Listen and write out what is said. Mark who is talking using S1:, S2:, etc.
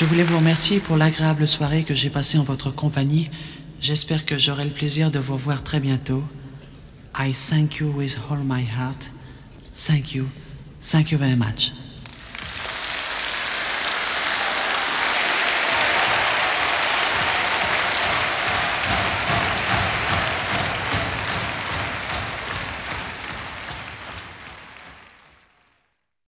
S1: Je voulais vous remercier pour l'agréable soirée que j'ai passée en votre compagnie. J'espère que j'aurai le plaisir de vous revoir très bientôt. I thank you with all my heart. Thank you. Thank you very much.